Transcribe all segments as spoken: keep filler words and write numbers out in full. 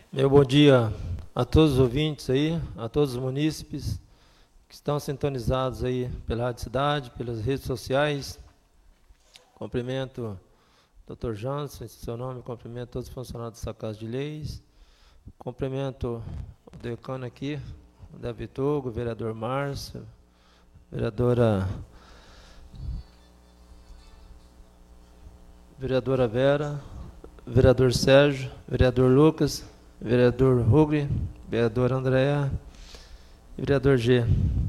Meu bom dia a todos os ouvintes aí, a todos os munícipes que estão sintonizados aí pela Rádio Cidade, pelas redes sociais. Cumprimento o doutor Jansen, seu nome, cumprimento todos os funcionários dessa Casa de Leis. Cumprimento o decano aqui, o Davi Togo, o vereador Márcio, vereadora, vereadora Vera, vereador Sérgio, vereador Lucas, vereador Rugli, vereador Andréa e vereador G.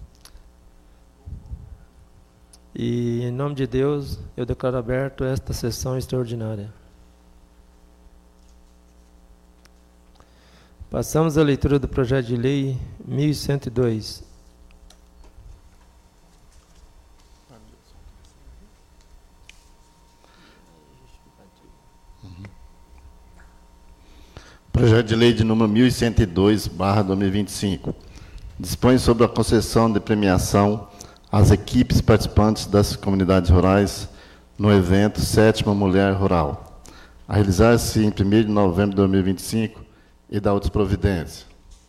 E, em nome de Deus, eu declaro aberto esta sessão extraordinária. Passamos à leitura do projeto de lei mil cento e dois. Projeto de lei de número mil cento e dois, barra dois mil e vinte e cinco. Dispõe sobre a concessão de premiação às equipes participantes das comunidades rurais no evento Sétima Mulher Rural, a realizar-se em primeiro de novembro de dois mil e vinte e cinco, e da outras providências.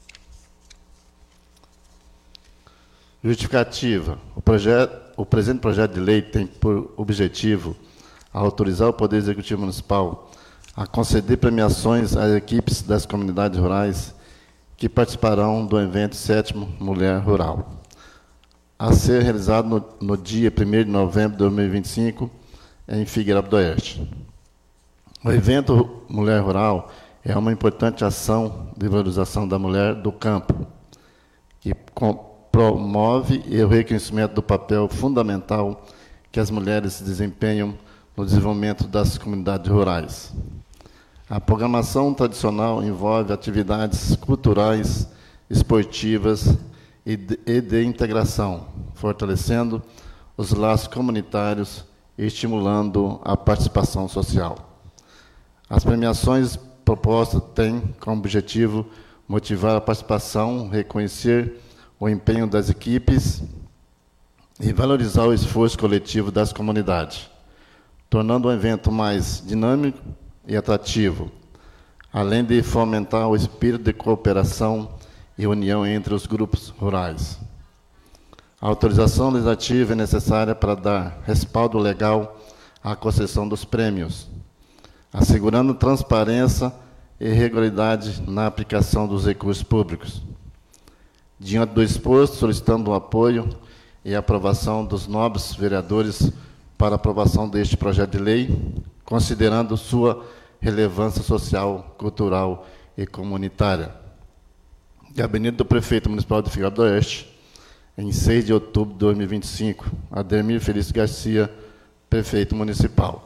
Justificativa. O, projeto, o presente projeto de lei tem por objetivo autorizar o Poder Executivo Municipal a conceder premiações às equipes das comunidades rurais que participarão do evento Sétimo Mulher Rural, a ser realizado no, no dia primeiro de novembro de dois mil e vinte e cinco, em Figueira do Oeste. O evento Mulher Rural é uma importante ação de valorização da mulher do campo, que com, promove o reconhecimento do papel fundamental que as mulheres desempenham no desenvolvimento das comunidades rurais. A programação tradicional envolve atividades culturais, esportivas e de, e de integração, fortalecendo os laços comunitários e estimulando a participação social. As premiações propostas têm como objetivo motivar a participação, reconhecer o empenho das equipes e valorizar o esforço coletivo das comunidades, tornando o evento mais dinâmico e atrativo, além de fomentar o espírito de cooperação e união entre os grupos rurais. A autorização legislativa é necessária para dar respaldo legal à concessão dos prêmios, assegurando transparência e regularidade na aplicação dos recursos públicos. Diante do exposto, solicitando o apoio e aprovação dos nobres vereadores para aprovação deste projeto de lei, considerando sua relevância social, cultural e comunitária. Gabinete do Prefeito Municipal de Figueira do Oeste, em seis de outubro de dois mil e vinte e cinco, Ademir Felício Garcia, Prefeito Municipal.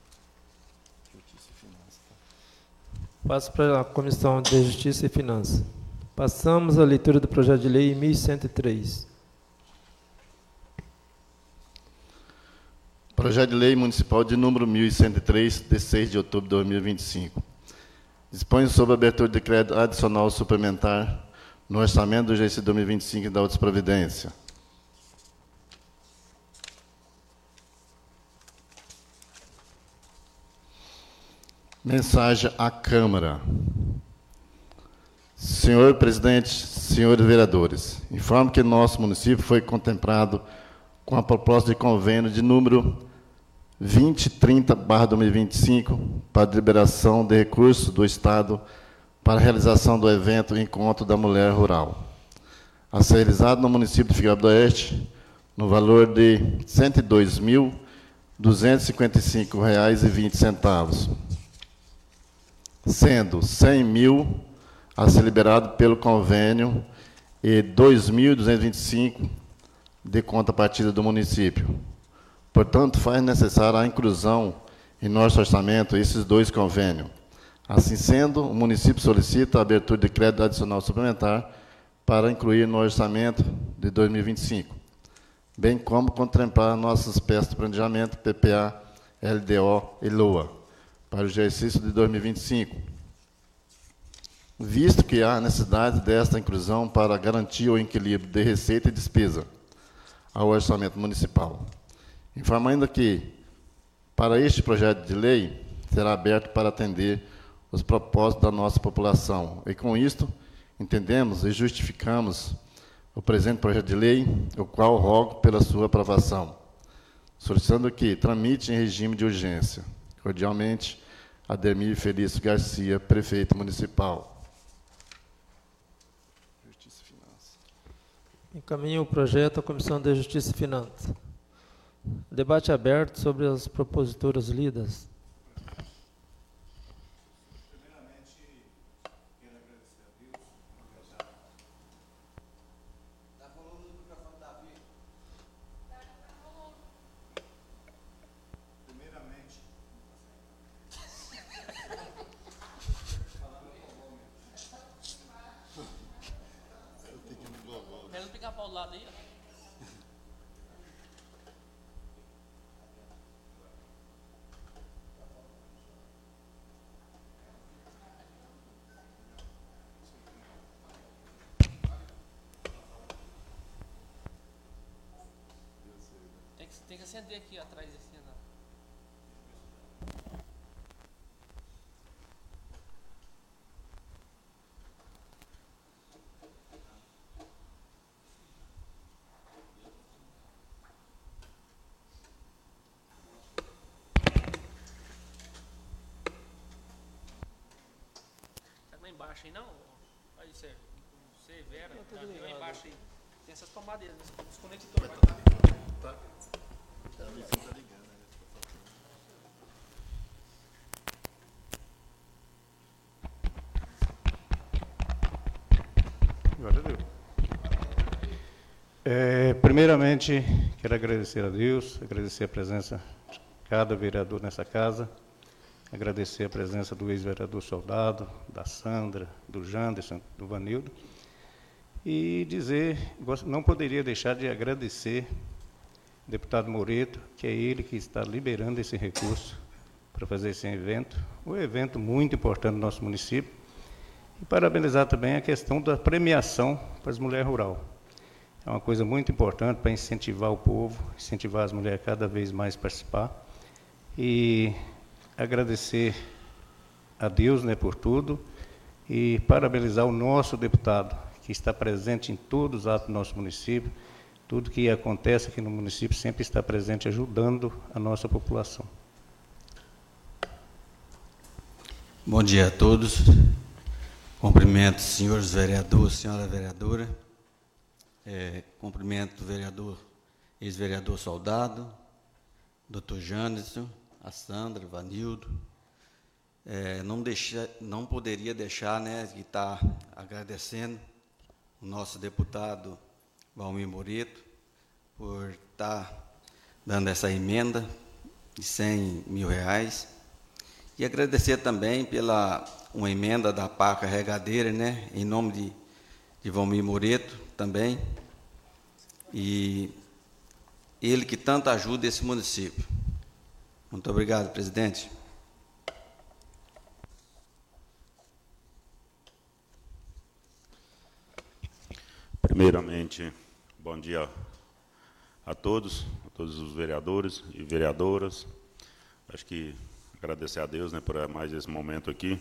Passo para a Comissão de Justiça e Finanças. Passamos à leitura do projeto de lei mil cento e três. Projeto de Lei Municipal de número mil cento e três, de seis de outubro de dois mil e vinte e cinco. Dispõe sobre a abertura de crédito adicional suplementar no orçamento do exercício dois mil e vinte e cinco e da outras providências. Mensagem à Câmara. Senhor presidente, senhores vereadores, informo que nosso município foi contemplado com a proposta de convênio de número vinte e trinta barra dois mil e vinte e cinco para deliberação de recursos do Estado para a realização do evento Encontro da Mulher Rural, a ser realizado no município de Figueira do Oeste, no valor de cento e dois mil, duzentos e cinquenta e cinco reais e vinte centavos, sendo cem mil a ser liberado pelo convênio e dois mil duzentos e vinte e cinco de contrapartida do município. Portanto, faz necessária a inclusão em nosso orçamento esses dois convênios. Assim sendo, o município solicita a abertura de crédito adicional suplementar para incluir no orçamento de dois mil e vinte e cinco, bem como contemplar nossas peças de planejamento, P P A, L D O e L O A, para o exercício de dois mil e vinte e cinco, visto que há necessidade desta inclusão para garantir o equilíbrio de receita e despesa ao orçamento municipal. Informo ainda que, para este projeto de lei, será aberto para atender os propósitos da nossa população. E, com isto, entendemos e justificamos o presente projeto de lei, o qual rogo pela sua aprovação, solicitando que tramite em regime de urgência. Cordialmente, Ademir Felício Garcia, prefeito municipal. Justiça e Finanças. Encaminho o projeto à Comissão de Justiça e Finanças. Debate aberto sobre as proposituras lidas. Tem que acender aqui atrás desse andar. Tá lá embaixo aí não? Aí, Sérgio. Você, Vera, tá lá embaixo aí. Tem essas tomadas, os conectores. Tá. Glória a Deus. É, primeiramente, quero agradecer a Deus, agradecer a presença de cada vereador nessa casa, agradecer a presença do ex-vereador Soldado, da Sandra, do Janderson, do Vanildo, e dizer, não poderia deixar de agradecer ao deputado Moreto, que é ele que está liberando esse recurso para fazer esse evento, um evento muito importante no nosso município, e parabenizar também a questão da premiação para as mulheres rurais. É uma coisa muito importante para incentivar o povo, incentivar as mulheres cada vez mais a participar. E agradecer a Deus, né, por tudo, e parabenizar o nosso deputado, que está presente em todos os atos do nosso município. Tudo que acontece aqui no município sempre está presente, ajudando a nossa população. Bom dia a todos. Cumprimento os senhores vereadores, senhora vereadora. É, cumprimento o vereador, ex-vereador Soldado, doutor Janderson, a Sandra, Vanildo. É, não, deixa, não poderia deixar, né, de estar agradecendo o nosso deputado Valmir Moreto por estar dando essa emenda de cem mil reais. E agradecer também pela uma emenda da pá carregadeira, né, em nome de, de Valmir Moreto também, e ele que tanto ajuda esse município. Muito obrigado, presidente. Primeiramente, bom dia a todos, a todos os vereadores e vereadoras. Acho que agradecer a Deus, né, por mais esse momento aqui.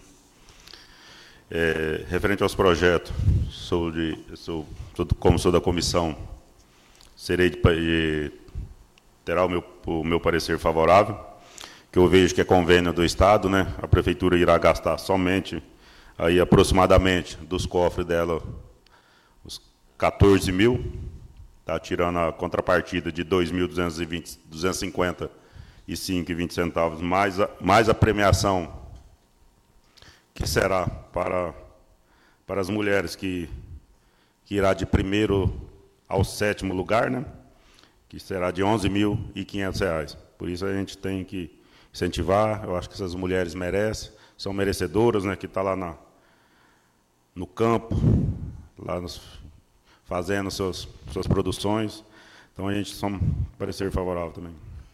É, referente aos projetos, sou de, sou, como sou da comissão, serei de, de, terá o meu, o meu parecer favorável, que eu vejo que é convênio do Estado, né? A Prefeitura irá gastar somente, aí, aproximadamente, dos cofres dela, os quatorze mil, tá, tirando a contrapartida de dois mil duzentos e cinquenta e cinco e vinte centavos, mais a, mais a premiação que será para, para as mulheres que, que irá de primeiro ao sétimo lugar, né? Que será de onze mil e quinhentos reais. Por isso a gente tem que incentivar, eu acho que essas mulheres merecem, são merecedoras, né? Que estão lá na, no campo, lá nos, fazendo seus, suas produções. Então a gente só um parecer favorável também.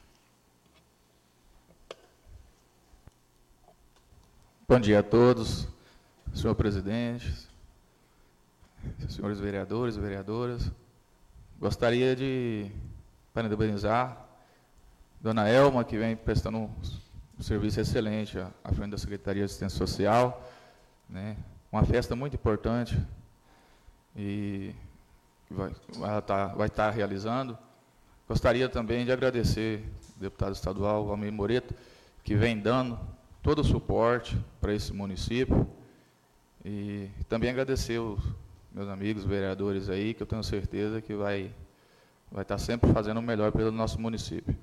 Bom dia a todos, senhor presidente, senhores vereadores e vereadoras. Gostaria de parabenizar Dona Elma, que vem prestando um serviço excelente à, à frente da Secretaria de Assistência Social, né? Uma festa muito importante e vai, vai, estar, vai estar realizando. Gostaria também de agradecer ao deputado estadual Valmir Moreto, que vem dando todo o suporte para esse município, e também agradecer os meus amigos vereadores aí, que eu tenho certeza que vai, vai estar sempre fazendo o melhor pelo nosso município.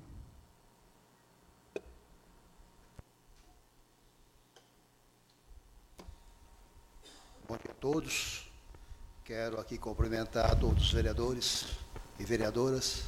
Bom dia a todos. Quero aqui cumprimentar todos os vereadores e vereadoras,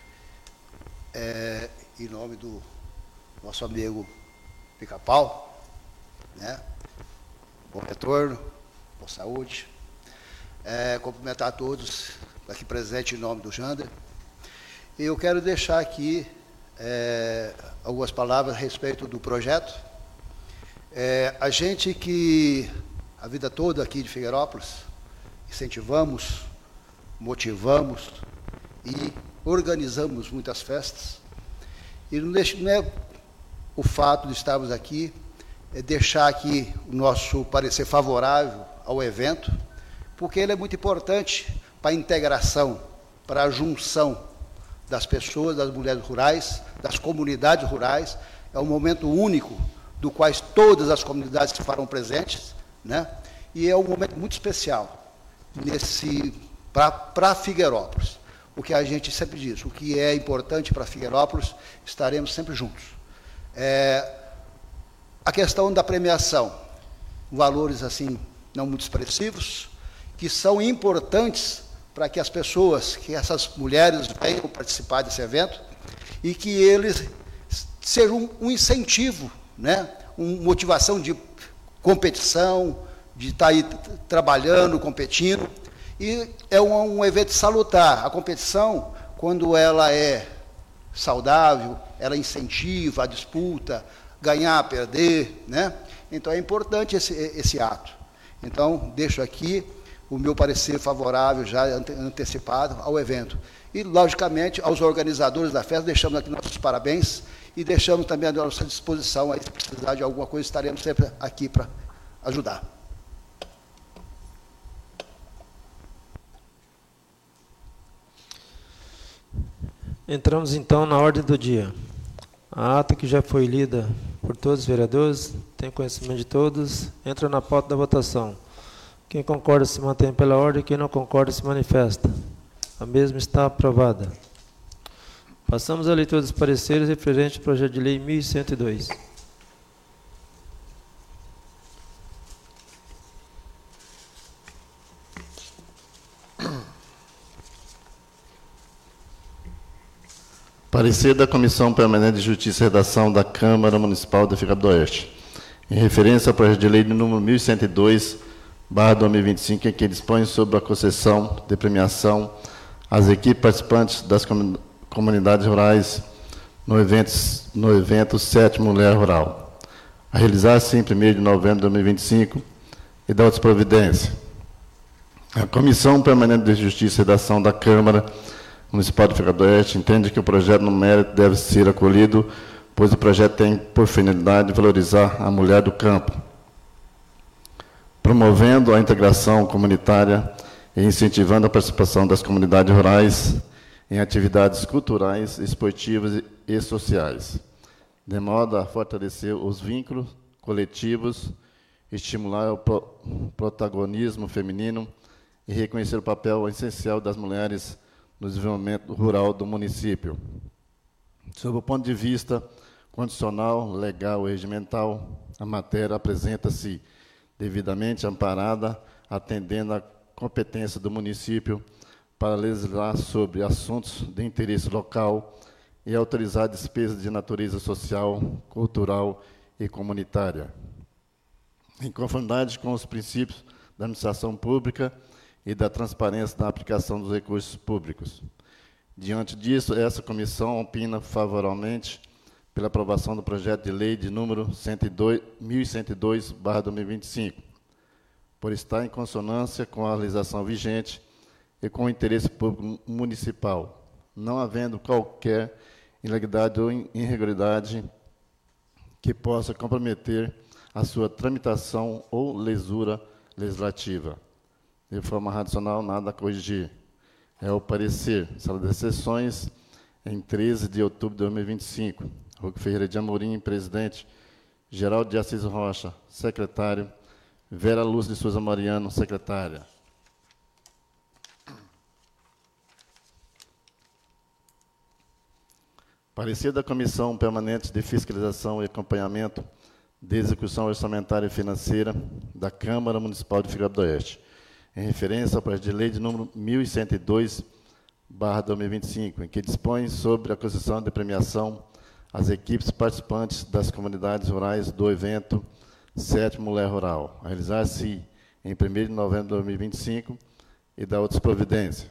é, em nome do nosso amigo Pica-Pau, né? Bom retorno, boa saúde. É, cumprimentar a todos aqui presentes em nome do Jander. E eu quero deixar aqui é, algumas palavras a respeito do projeto. É, a gente que a vida toda aqui de Figueirópolis incentivamos, motivamos e organizamos muitas festas. E não, deixa, não é o fato de estarmos aqui, é deixar aqui o nosso parecer favorável ao evento, porque ele é muito importante para a integração, para a junção das pessoas, das mulheres rurais, das comunidades rurais. É um momento único, do qual todas as comunidades se farão presentes, né? E é um momento muito especial nesse para Figueirópolis. O que a gente sempre diz, o que é importante para Figueirópolis, estaremos sempre juntos. É, a questão da premiação, valores assim não muito expressivos, que são importantes para que as pessoas, que essas mulheres venham participar desse evento e que eles sejam um, um incentivo, né? Uma motivação de competição, de estar aí trabalhando, competindo. E é um, um evento salutar. A competição, quando ela é saudável, ela incentiva a disputa, ganhar, perder, né? Então é importante esse, esse ato. Então, deixo aqui o meu parecer favorável, já ante, antecipado, ao evento. E, logicamente, aos organizadores da festa, deixamos aqui nossos parabéns e deixamos também à nossa disposição, aí, se precisar de alguma coisa, estaremos sempre aqui para ajudar. Entramos, então, na ordem do dia. A ata que já foi lida por todos os vereadores, tem conhecimento de todos, entra na pauta da votação. Quem concorda se mantém pela ordem, quem não concorda se manifesta. A mesma está aprovada. Passamos à leitura dos pareceres referente ao projeto de lei mil cento e dois. Parecer da Comissão Permanente de Justiça e Redação da Câmara Municipal de Figueirópolis do Oeste, em referência ao projeto de lei de número mil cento e dois, barra dois mil e vinte e cinco, em que dispõe sobre a concessão de premiação às equipes participantes das comunidades rurais no evento, no evento Sétimo Mulher Rural, a realizar-se em primeiro de novembro de dois mil e vinte e cinco, e da outra providência. A Comissão Permanente de Justiça e Redação da Câmara Municipal de Figueirópolis do Oeste entende que o projeto no mérito deve ser acolhido, pois o projeto tem por finalidade valorizar a mulher do campo, promovendo a integração comunitária e incentivando a participação das comunidades rurais em atividades culturais, esportivas e sociais, de modo a fortalecer os vínculos coletivos, estimular o protagonismo feminino e reconhecer o papel essencial das mulheres no desenvolvimento rural do município. Sob o ponto de vista condicional, legal e regimental, a matéria apresenta-se devidamente amparada, atendendo à competência do município para legislar sobre assuntos de interesse local e autorizar despesas de natureza social, cultural e comunitária, em conformidade com os princípios da administração pública e da transparência na aplicação dos recursos públicos. Diante disso, essa comissão opina favoravelmente pela aprovação do projeto de lei de número mil cento e dois, barra dois mil e vinte e cinco, por estar em consonância com a legislação vigente e com o interesse público municipal, não havendo qualquer ilegalidade ou irregularidade que possa comprometer a sua tramitação ou lesura legislativa. De forma racional, nada a corrigir. É o parecer. Sala das Sessões, em treze de outubro de dois mil e vinte e cinco. Hugo Ferreira de Amorim, presidente. Geraldo de Assis Rocha, secretário. Vera Lúcia de Souza Mariano, secretária. Parecer da Comissão Permanente de Fiscalização e Acompanhamento de Execução Orçamentária e Financeira da Câmara Municipal de Figueiró do Oeste, em referência ao projeto de lei de número mil cento e dois, barra dois mil e vinte e cinco, em que dispõe sobre a concessão de premiação às equipes participantes das comunidades rurais do evento Sétimo Mulher Rural, a realizar-se em primeiro de novembro de dois mil e vinte e cinco, e da outras providências.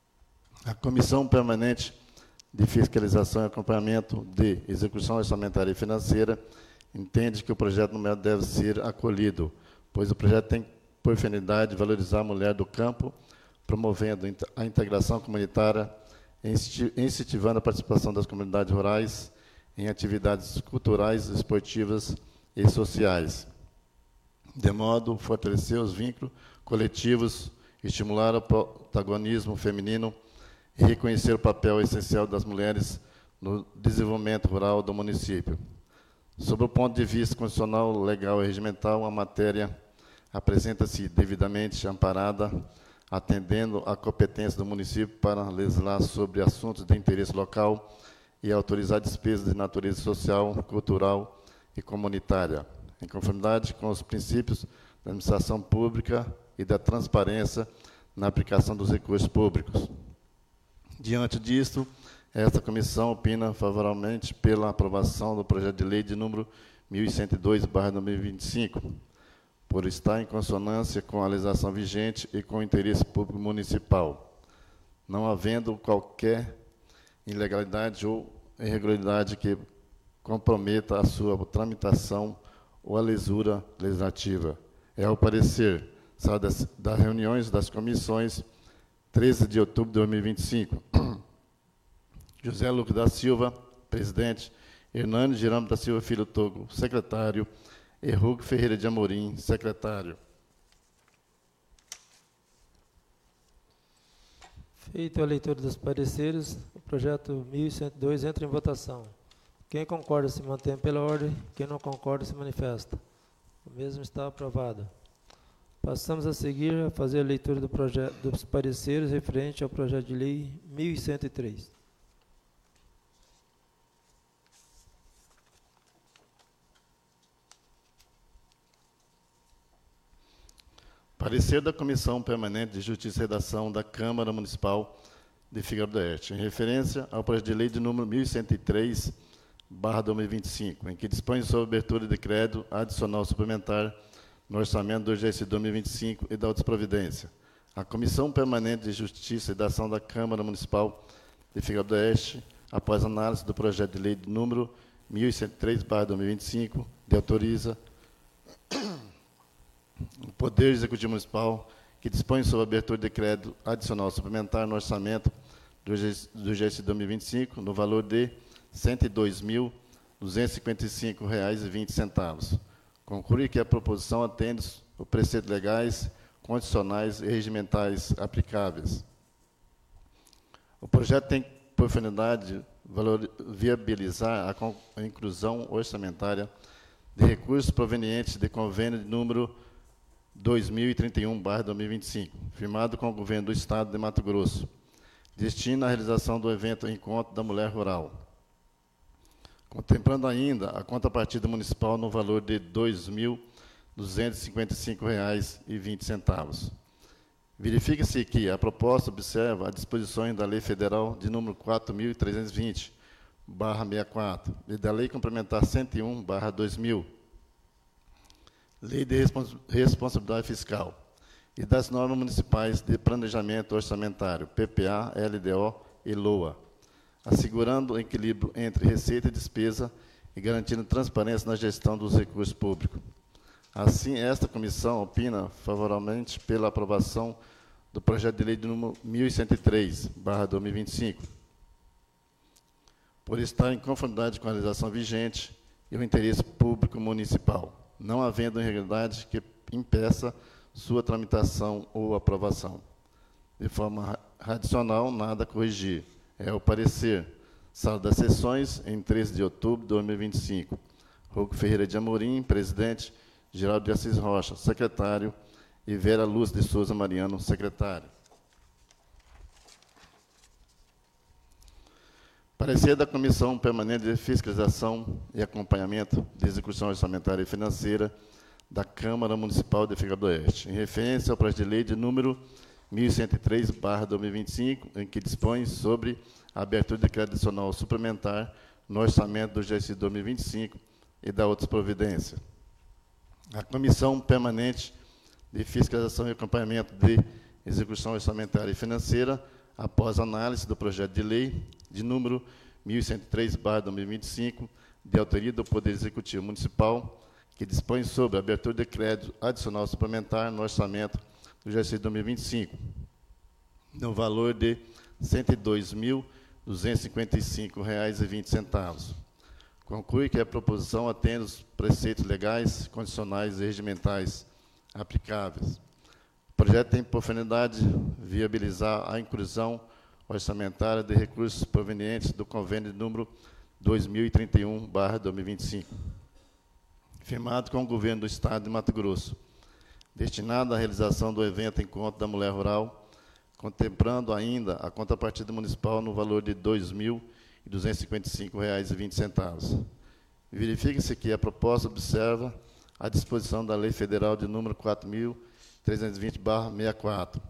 A Comissão Permanente de Fiscalização e Acompanhamento de Execução Orçamentária e Financeira entende que o projeto no mérito deve ser acolhido, pois o projeto tem por finalidade valorizar a mulher do campo, promovendo a integração comunitária, incentivando a participação das comunidades rurais em atividades culturais, esportivas e sociais, de modo a fortalecer os vínculos coletivos, estimular o protagonismo feminino e reconhecer o papel essencial das mulheres no desenvolvimento rural do município. Sob o ponto de vista constitucional, legal e regimental, a matéria apresenta-se devidamente amparada, atendendo à competência do município para legislar sobre assuntos de interesse local e autorizar despesas de natureza social, cultural e comunitária, em conformidade com os princípios da administração pública e da transparência na aplicação dos recursos públicos. Diante disto, esta comissão opina favoravelmente pela aprovação do projeto de lei de número mil cento e dois, barra dois mil e vinte e cinco, por estar em consonância com a legislação vigente e com o interesse público municipal, não havendo qualquer ilegalidade ou irregularidade que comprometa a sua tramitação ou a lesura legislativa. É o parecer sala das, das reuniões das comissões, treze de outubro de dois mil e vinte e cinco. José Lucas da Silva, presidente. Hernani Giramo da Silva Filho Togo, secretário. E Hugo Ferreira de Amorim, secretário. Feita a leitura dos pareceres, o projeto mil cento e dois entra em votação. Quem concorda se mantém pela ordem, quem não concorda se manifesta. O mesmo está aprovado. Passamos a seguir a fazer a leitura do projeto, dos pareceres referente ao projeto de lei mil cento e três. Parecer da Comissão Permanente de Justiça e Redação da Câmara Municipal de Figueiró do Oeste, em referência ao projeto de lei de número mil cento e três, barra dois mil e vinte e cinco, em que dispõe sobre abertura de crédito adicional suplementar no orçamento do exercício dois mil e vinte e cinco e da outras providências. A Comissão Permanente de Justiça e Redação da Câmara Municipal de Figueiró do Oeste, após análise do projeto de lei de número mil cento e três, barra dois mil e vinte e cinco, de autoriza o Poder Executivo Municipal, que dispõe sobre a abertura de crédito adicional suplementar no orçamento do exercício dois mil e vinte e cinco, no valor de cento e dois mil, duzentos e cinquenta e cinco reais e vinte centavos. Conclui que a proposição atende os preceitos legais, constitucionais e regimentais aplicáveis. O projeto tem por finalidade valor, viabilizar a, a inclusão orçamentária de recursos provenientes de convênio de número dois mil e trinta e um, barra dois mil e vinte e cinco, firmado com o Governo do Estado de Mato Grosso, destina à realização do evento Encontro da Mulher Rural, contemplando ainda a contrapartida municipal no valor de dois mil duzentos e cinquenta e cinco reais e vinte centavos. Verifica-se que a proposta observa as disposições da Lei Federal de número quatro mil trezentos e vinte, barra sessenta e quatro, e da Lei Complementar cento e um, barra dois mil, Lei de Responsabilidade Fiscal, e das normas municipais de planejamento orçamentário, P P A, L D O e L O A, assegurando o equilíbrio entre receita e despesa e garantindo transparência na gestão dos recursos públicos. Assim, esta comissão opina favoravelmente pela aprovação do projeto de lei de número mil cento e três, barra dois mil e vinte e cinco, por estar em conformidade com a legislação vigente e o interesse público municipal, não havendo irregularidade que impeça sua tramitação ou aprovação. De forma adicional, nada a corrigir. É o parecer. Sala das Sessões, em treze de outubro de dois mil e vinte e cinco. Hugo Ferreira de Amorim, presidente. Geraldo de Assis Rocha, secretário. E Vera Luz de Souza Mariano, secretário. Parecer da Comissão Permanente de Fiscalização e Acompanhamento de Execução Orçamentária e Financeira da Câmara Municipal de Figueira do Oeste, em referência ao projeto de lei de número mil cento e três barra dois mil e vinte e cinco, em que dispõe sobre a abertura de crédito adicional suplementar no orçamento do exercício dois mil e vinte e cinco e da outras providências. A Comissão Permanente de Fiscalização e Acompanhamento de Execução Orçamentária e Financeira, após análise do projeto de lei de número mil cento e três barra dois mil e vinte e cinco, de autoria do Poder Executivo Municipal, que dispõe sobre a abertura de crédito adicional suplementar no orçamento do exercício dois mil e vinte e cinco, no valor de cento e dois mil duzentos e cinquenta e cinco reais e vinte centavos. Conclui que a proposição atende os preceitos legais, condicionais e regimentais aplicáveis. O projeto tem por finalidade viabilizar a inclusão orçamentária de recursos provenientes do convênio número dois mil e trinta e um barra dois mil e vinte e cinco, firmado com o Governo do Estado de Mato Grosso, destinado à realização do evento Encontro da Mulher Rural, contemplando ainda a contrapartida municipal no valor de dois mil duzentos e cinquenta e cinco reais e vinte centavos. Verifica-se que a proposta observa a disposição da Lei Federal de número quatro mil trezentos e vinte barra sessenta e quatro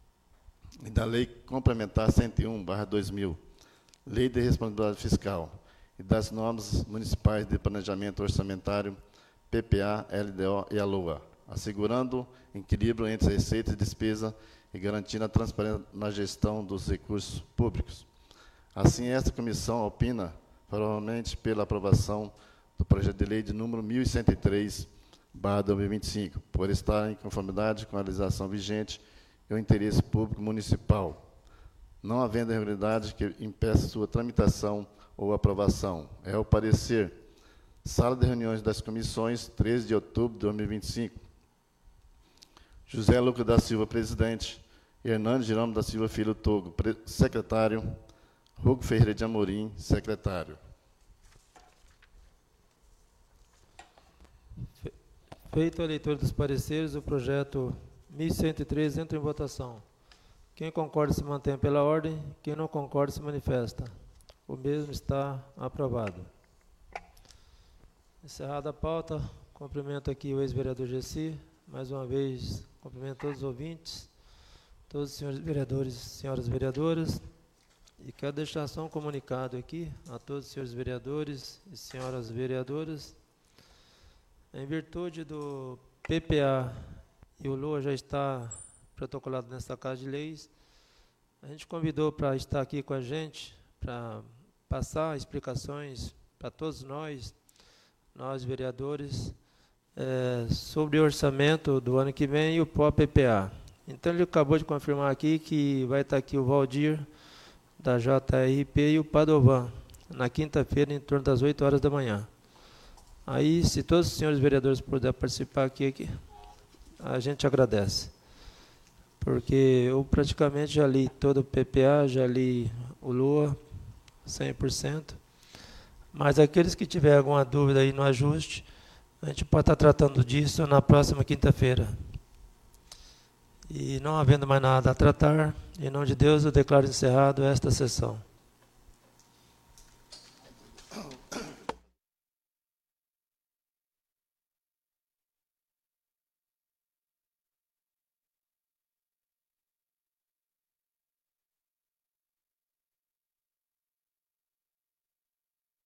e da Lei Complementar cento e um barra dois mil, Lei de Responsabilidade Fiscal, e das normas municipais de planejamento orçamentário, P P A, L D O e A L O A, assegurando equilíbrio entre receita e despesa e garantindo a transparência na gestão dos recursos públicos. Assim, esta comissão opina favoravelmente pela aprovação do projeto de lei de número mil cento e três barra dois mil e vinte e cinco, por estar em conformidade com a legislação vigente e o interesse público municipal, não havendo irregularidade que impeça sua tramitação ou aprovação. É o parecer. Sala de reuniões das comissões, treze de outubro de dois mil e vinte e cinco. José Lucas da Silva, presidente. Hernando Jerônimo da Silva Filho Togo, secretário. Hugo Ferreira de Amorim, secretário. Feita a leitura dos pareceres, o projeto mil cento e três entra em votação. Quem concorda se mantém pela ordem, quem não concorda se manifesta. O mesmo está aprovado. Encerrada a pauta, cumprimento aqui o ex-vereador Gessi, mais uma vez cumprimento todos os ouvintes, todos os senhores vereadores e senhoras vereadoras, e quero deixar só um comunicado aqui a todos os senhores vereadores e senhoras vereadoras. Em virtude do P P A e o L O A já está protocolado nessa Casa de Leis, a gente convidou para estar aqui com a gente, para passar explicações para todos nós, nós vereadores, é, sobre o orçamento do ano que vem e o pró-P P A. Então, ele acabou de confirmar aqui que vai estar aqui o Valdir, da J R P, e o Padovan, na quinta-feira, em torno das oito horas da manhã. Aí, se todos os senhores vereadores puderem participar aqui, aqui, a gente agradece. Porque eu praticamente já li todo o P P A, já li o L O A, cem por cento. Mas aqueles que tiverem alguma dúvida aí no ajuste, a gente pode estar tratando disso na próxima quinta-feira. E não havendo mais nada a tratar, em nome de Deus, eu declaro encerrado esta sessão.